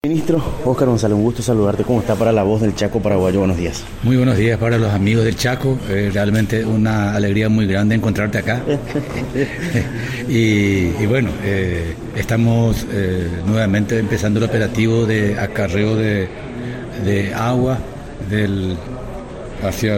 Ministro Óscar González, un gusto saludarte. ¿Cómo está para La Voz del Chaco Paraguayo? Buenos días. Muy buenos días para los amigos del Chaco. Realmente una alegría muy grande encontrarte acá. y bueno, estamos nuevamente empezando el operativo de acarreo de agua hacia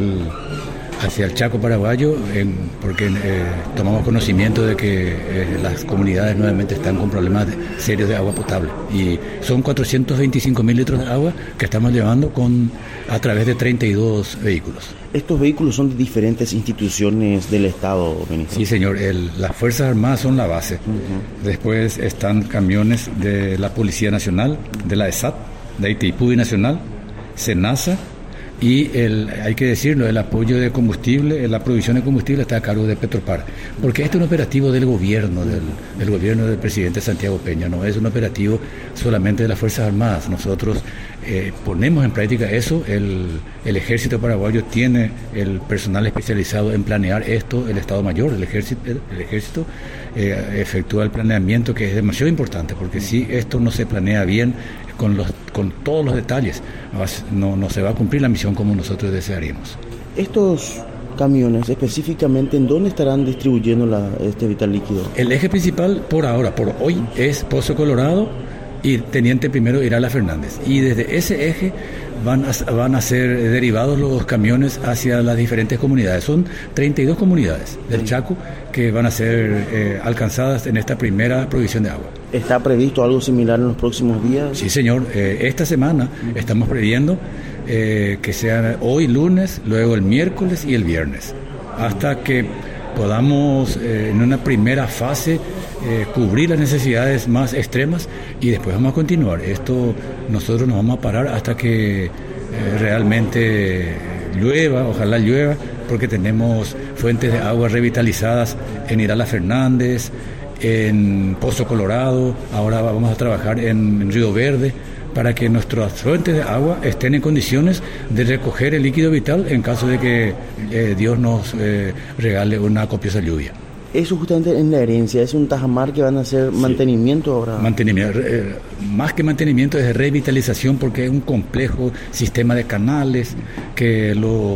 el Chaco Paraguayo, porque tomamos conocimiento de que las comunidades nuevamente están con problemas serios de agua potable, y son 425.000 litros de agua que estamos llevando a través de 32 vehículos. ¿Estos vehículos son de diferentes instituciones del Estado, ministro? Sí, señor. Las Fuerzas Armadas son la base. Después están camiones de la Policía Nacional, de la ESAT, de Itaipú Nacional, SENASA. Y hay que decirlo, el apoyo de combustible, la provisión de combustible está a cargo de Petropar, porque este es un operativo del gobierno, del gobierno del presidente Santiago Peña, no es un operativo solamente de las Fuerzas Armadas. Nosotros ponemos en práctica eso. El Ejército Paraguayo tiene el personal especializado en planear esto. El Estado Mayor del Ejército efectúa el planeamiento, que es demasiado importante, porque si esto no se planea bien con todos los detalles, no se va a cumplir la misión como nosotros desearíamos. Estos camiones, específicamente, ¿en dónde estarán distribuyendo este vital líquido? El eje principal por hoy, es Pozo Colorado y Teniente Primero Irala Fernández. Y desde ese eje van a ser derivados los camiones hacia las diferentes comunidades. Son 32 comunidades del Chaco que van a ser alcanzadas en esta primera provisión de agua. ¿Está previsto algo similar en los próximos días? Sí, señor. Esta semana estamos previendo que sean hoy lunes, luego el miércoles y el viernes, hasta que podamos en una primera fase cubrir las necesidades más extremas, y después vamos a continuar. Nosotros nos vamos a parar hasta que realmente llueva, ojalá llueva, porque tenemos fuentes de agua revitalizadas en Irala Fernández, en Pozo Colorado. Ahora vamos a trabajar en Río Verde, para que nuestras fuentes de agua estén en condiciones de recoger el líquido vital en caso de que Dios nos regale una copiosa lluvia. Eso justamente en la herencia, es un tajamar que van a hacer mantenimiento ahora. Mantenimiento, más que mantenimiento, es revitalización, porque es un complejo sistema de canales que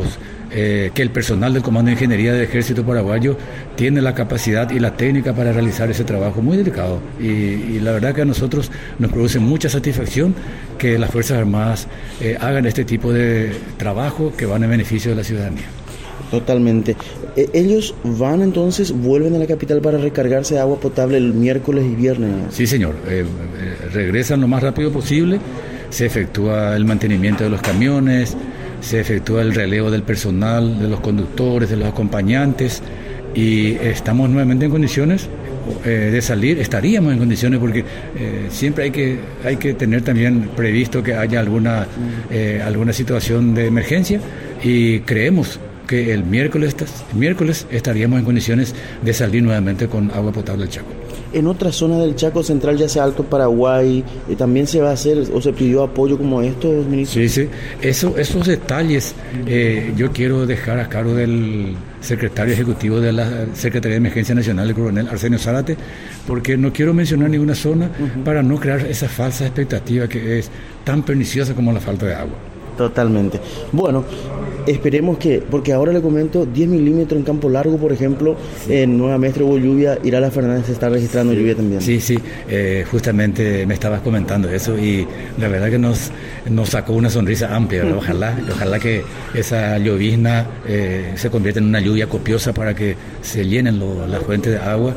el personal del Comando de Ingeniería del Ejército Paraguayo tiene la capacidad y la técnica para realizar ese trabajo muy delicado, y la verdad que a nosotros nos produce mucha satisfacción que las Fuerzas Armadas hagan este tipo de trabajo que van en beneficio de la ciudadanía. Totalmente. ¿Ellos vuelven a la capital para recargarse de agua potable el miércoles y viernes? Sí, señor. Regresan lo más rápido posible. Se efectúa el mantenimiento de los camiones, se efectúa el relevo del personal, de los conductores, de los acompañantes, y estamos nuevamente en condiciones de salir. Estaríamos en condiciones, porque siempre hay que tener también previsto que haya alguna situación de emergencia, y creemos que el miércoles estaríamos en condiciones de salir nuevamente con agua potable del Chaco. En otra zona del Chaco Central, ya sea Alto Paraguay, también se va a hacer o se pidió apoyo como estos, ministro. Sí. Esos detalles yo quiero dejar a cargo del secretario ejecutivo de la Secretaría de Emergencia Nacional, el coronel Arsenio Zárate, porque no quiero mencionar ninguna zona para no crear esa falsa expectativa que es tan perniciosa como la falta de agua. Totalmente. Bueno, esperemos porque ahora le comento, 10 milímetros en Campo Largo, por ejemplo, en Nueva Mestre hubo lluvia, Irala Fernández se está registrando lluvia también. Sí, justamente me estabas comentando eso, y la verdad que nos sacó una sonrisa amplia, ¿verdad? Ojalá que esa llovizna se convierta en una lluvia copiosa para que se llenen las fuentes de agua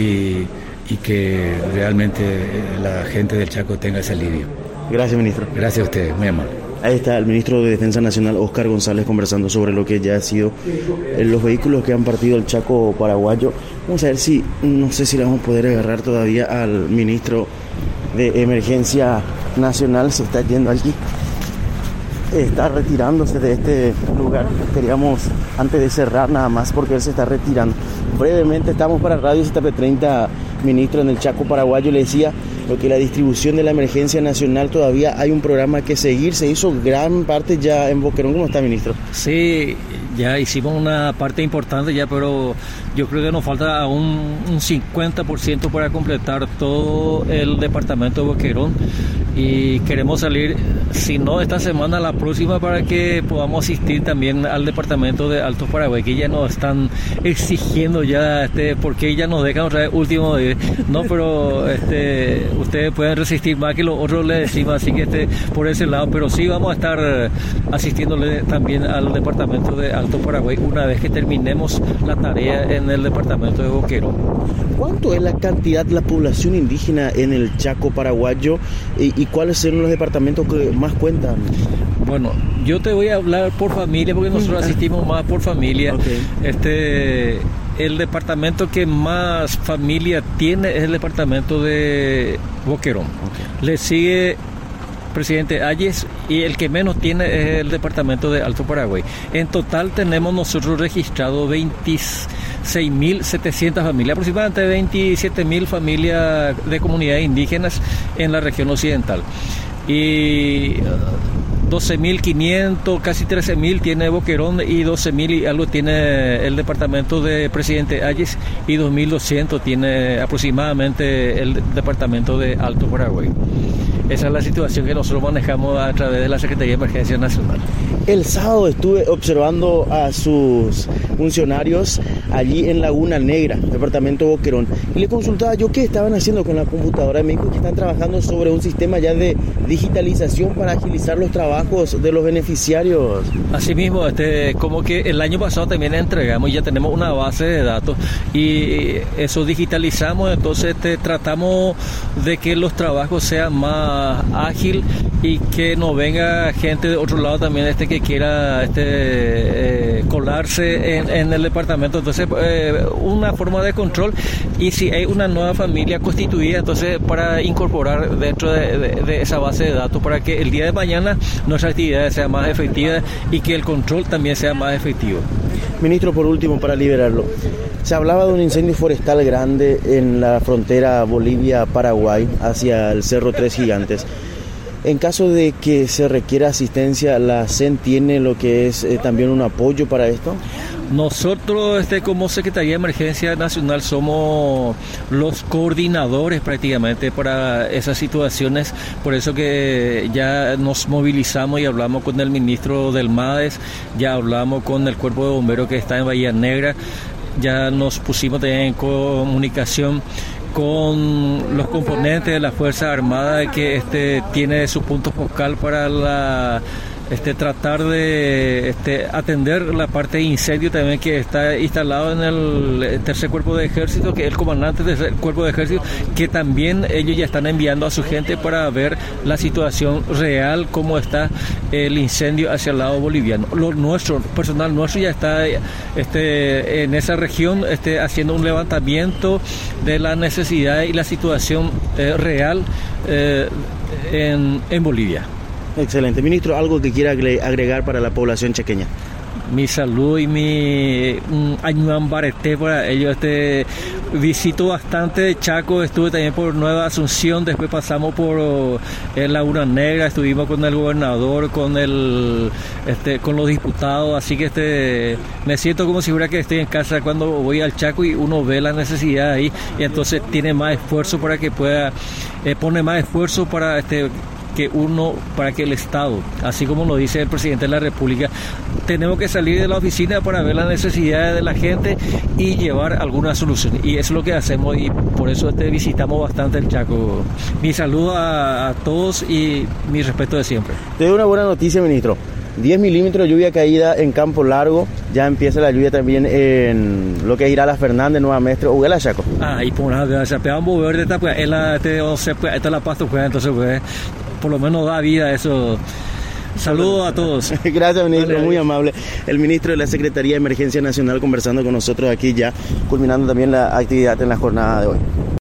y que realmente la gente del Chaco tenga ese alivio. Gracias, ministro. Gracias a usted, muy amable. Ahí está el ministro de Defensa Nacional, Óscar González, conversando sobre lo que ya ha sido los vehículos que han partido el Chaco Paraguayo. Vamos a ver no sé si le vamos a poder agarrar todavía al ministro de Emergencia Nacional. Se está yendo aquí, está retirándose de este lugar. Queríamos, antes de cerrar nada más, porque él se está retirando. Brevemente, estamos para Radio ZP30, ministro, en el Chaco Paraguayo. Le decía lo que la distribución de la emergencia nacional, todavía hay un programa que seguir. Se hizo gran parte ya en Boquerón. ¿Cómo está, ministro? Sí, ya hicimos una parte importante ya, pero yo creo que nos falta un 50% para completar todo el departamento de Boquerón. y queremos salir, si no esta semana, la próxima, para que podamos asistir también al departamento de Alto Paraguay, que ya nos están exigiendo ya, porque ya nos dejan otra vez último día. No, pero ustedes pueden resistir más que los otros, le decimos, así que por ese lado, pero sí vamos a estar asistiéndole también al departamento de Alto Paraguay una vez que terminemos la tarea en el departamento de Boquerón. ¿Cuánto es la cantidad de la población indígena en el Chaco paraguayo y cuáles son los departamentos que más cuentan? Bueno, yo te voy a hablar por familia, porque nosotros asistimos más por familia. Okay. El departamento que más familia tiene es el departamento de Boquerón. Okay. Le sigue Presidente Hayes, y el que menos tiene es el departamento de Alto Paraguay. En total tenemos nosotros registrado 26.700 familias, aproximadamente 27.000 familias de comunidades indígenas en la región occidental. Y 12.500, casi 13.000 tiene Boquerón, y 12.000 y algo tiene el departamento de Presidente Hayes, y 2.200 tiene aproximadamente el departamento de Alto Paraguay. Esa es la situación que nosotros manejamos a través de la Secretaría de Emergencia Nacional. El sábado estuve observando a sus funcionarios allí en Laguna Negra, departamento de Boquerón, y le consultaba yo qué estaban haciendo con la computadora. Me dijo que están trabajando sobre un sistema ya de digitalización para agilizar los trabajos de los beneficiarios. Asimismo, como que el año pasado también entregamos y ya tenemos una base de datos, y eso digitalizamos, entonces tratamos de que los trabajos sean más ágil y que no venga gente de otro lado también que quiera colarse en el departamento. Entonces una forma de control, y si hay una nueva familia constituida, entonces para incorporar dentro de esa base de datos, para que el día de mañana nuestra actividad sea más efectiva y que el control también sea más efectivo. Ministro, por último, para liberarlo, se hablaba de un incendio forestal grande en la frontera Bolivia-Paraguay hacia el Cerro Tres Gigantes. En caso de que se requiera asistencia, ¿la CEN tiene lo que es también un apoyo para esto? Nosotros, como Secretaría de Emergencia Nacional, somos los coordinadores prácticamente para esas situaciones. Por eso que ya nos movilizamos y hablamos con el ministro del MADES, ya hablamos con el Cuerpo de Bomberos que está en Bahía Negra, ya nos pusimos también en comunicación con los componentes de la Fuerza Armada, que tiene su punto focal para tratar de atender la parte de incendio también, que está instalado en el tercer cuerpo de ejército, que es el comandante del cuerpo de ejército, que también ellos ya están enviando a su gente para ver la situación real, cómo está el incendio hacia el lado boliviano. Personal nuestro ya está en esa región haciendo un levantamiento de la necesidad y la situación real en Bolivia. Excelente. Ministro, ¿algo que quiera agregar para la población chaqueña? Mi salud y mi añuan barete para ellos. Visito bastante Chaco, estuve también por Nueva Asunción, después pasamos por Laguna Negra, estuvimos con el gobernador, con los diputados, así que me siento como si fuera que estoy en casa cuando voy al Chaco, y uno ve la necesidad ahí, y entonces tiene más esfuerzo para que pueda, pone más esfuerzo para para que el Estado, así como lo dice el presidente de la República, tenemos que salir de la oficina para ver las necesidades de la gente y llevar alguna solución, y eso es lo que hacemos, y por eso visitamos bastante el Chaco. Mi saludo a todos y mi respeto de siempre. Te doy una buena noticia, ministro. 10 milímetros de lluvia caída en Campo Largo, ya empieza la lluvia también en lo que es Irala Fernández, Nueva Mestre, o el Chaco. Y por nada, se pegan mover de esta, pues, esta es la pasto, pues, entonces, pues, por lo menos da vida eso. Saludos a todos. Gracias, ministro, vale, muy amable. El ministro de la Secretaría de Emergencia Nacional conversando con nosotros aquí, ya culminando también la actividad en la jornada de hoy.